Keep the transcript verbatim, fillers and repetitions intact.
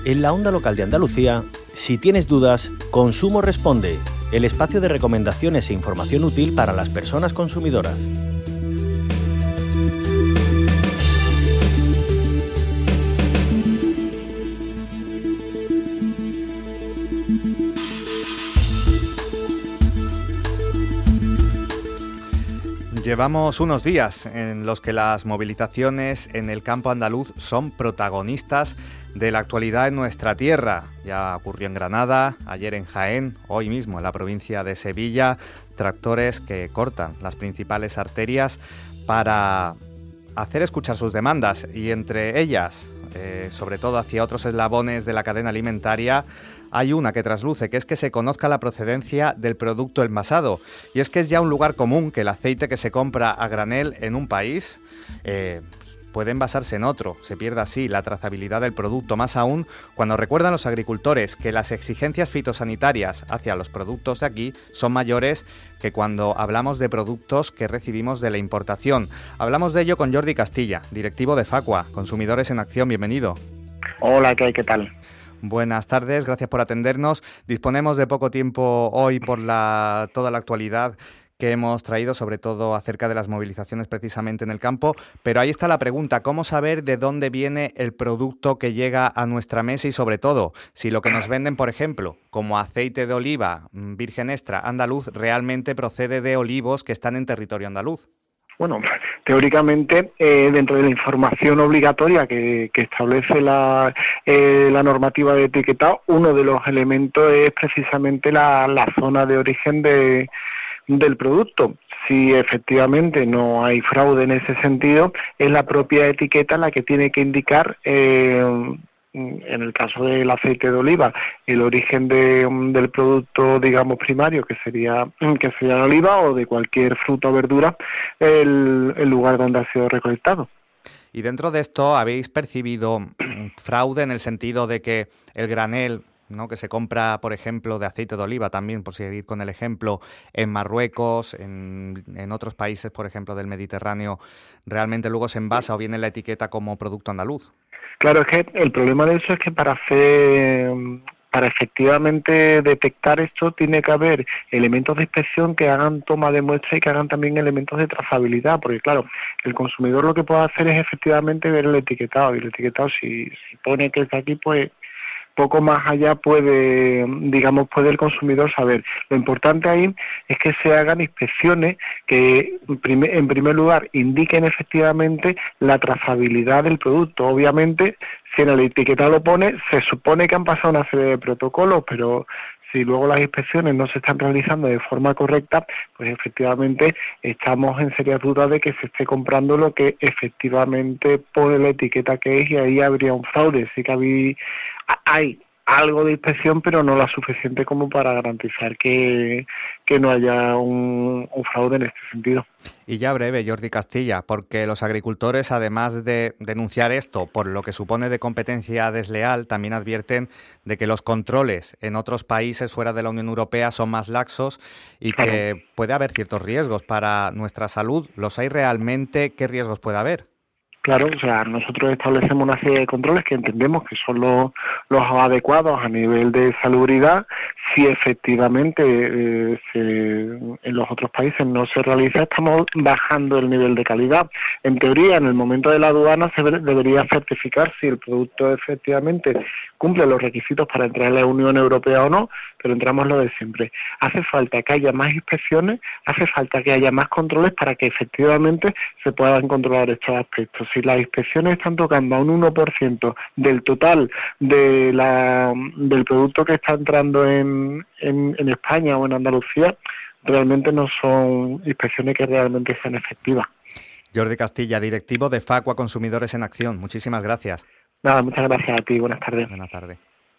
En la onda local de Andalucía, si tienes dudas, Consumo Responde, el espacio de recomendaciones e información útil para las personas consumidoras. Llevamos unos días en los que las movilizaciones en el campo andaluz son protagonistas de la actualidad en nuestra tierra. Ya ocurrió en Granada, ayer en Jaén, hoy mismo en la provincia de Sevilla, tractores que cortan las principales arterias para hacer escuchar sus demandas y entre ellas, eh, sobre todo hacia otros eslabones de la cadena alimentaria, hay una que trasluce, que es que se conozca la procedencia del producto envasado. Y es que es ya un lugar común que el aceite que se compra a granel en un país eh, puede envasarse en otro. Se pierde así la trazabilidad del producto, más aún cuando recuerdan los agricultores que las exigencias fitosanitarias hacia los productos de aquí son mayores que cuando hablamos de productos que recibimos de la importación. Hablamos de ello con Jordi Castilla, directivo de Facua, Consumidores en Acción. Bienvenido. Hola, ¿qué hay? ¿Qué tal? Buenas tardes, gracias por atendernos. Disponemos de poco tiempo hoy por la, toda la actualidad que hemos traído, sobre todo acerca de las movilizaciones precisamente en el campo, pero ahí está la pregunta, ¿cómo saber de dónde viene el producto que llega a nuestra mesa y sobre todo, si lo que nos venden, por ejemplo, como aceite de oliva virgen extra andaluz, realmente procede de olivos que están en territorio andaluz? Bueno, teóricamente, eh, dentro de la información obligatoria que, que establece la, eh, la normativa de etiquetado, uno de los elementos es precisamente la, la zona de origen de, del producto. Si efectivamente no hay fraude en ese sentido, es la propia etiqueta la que tiene que indicar, eh, en el caso del aceite de oliva, el origen de, del producto, digamos, primario, que sería que sería la oliva, o de cualquier fruta o verdura, el, el lugar donde ha sido recolectado. Y dentro de esto, ¿habéis percibido fraude en el sentido de que el granel, ¿no?, que se compra, por ejemplo, de aceite de oliva también, por seguir con el ejemplo, en Marruecos, en, en otros países, por ejemplo, del Mediterráneo, realmente luego se envasa o viene la etiqueta como producto andaluz? Claro, es que el problema de eso es que para hacer, para efectivamente detectar esto tiene que haber elementos de inspección que hagan toma de muestra y que hagan también elementos de trazabilidad, porque claro, el consumidor lo que puede hacer es efectivamente ver el etiquetado, y el etiquetado si, si pone que está aquí, pues poco más allá puede, digamos, puede el consumidor saber. Lo importante ahí es que se hagan inspecciones que, en primer lugar, indiquen efectivamente la trazabilidad del producto. Obviamente, si en el etiquetado lo pone, se supone que han pasado una serie de protocolos, pero si luego las inspecciones no se están realizando de forma correcta, pues efectivamente estamos en serias dudas de que se esté comprando lo que efectivamente pone la etiqueta que es, y ahí habría un fraude. Sí que había, hay algo de inspección, pero no la suficiente como para garantizar que, que no haya un, un fraude en este sentido. Y ya breve, Jordi Castilla, porque los agricultores, además de denunciar esto por lo que supone de competencia desleal, también advierten de que los controles en otros países fuera de la Unión Europea son más laxos y claro, que puede haber ciertos riesgos para nuestra salud. ¿Los hay realmente? ¿Qué riesgos puede haber? Claro, o sea, nosotros establecemos una serie de controles que entendemos que son los, los adecuados a nivel de salubridad. Si efectivamente eh, se, en los otros países no se realiza, estamos bajando el nivel de calidad. En teoría, en el momento de la aduana se debería certificar si el producto efectivamente cumple los requisitos para entrar en la Unión Europea o no, pero entramos lo de siempre. Hace falta que haya más inspecciones, hace falta que haya más controles para que efectivamente se puedan controlar estos aspectos. Si las inspecciones están tocando a un uno por ciento del total de la, del producto que está entrando en, en, en España o en Andalucía, realmente no son inspecciones que realmente sean efectivas. Jordi Castilla, directivo de Facua Consumidores en Acción. Muchísimas gracias. Nada, muchas gracias a ti. Buenas tardes. Buenas tardes.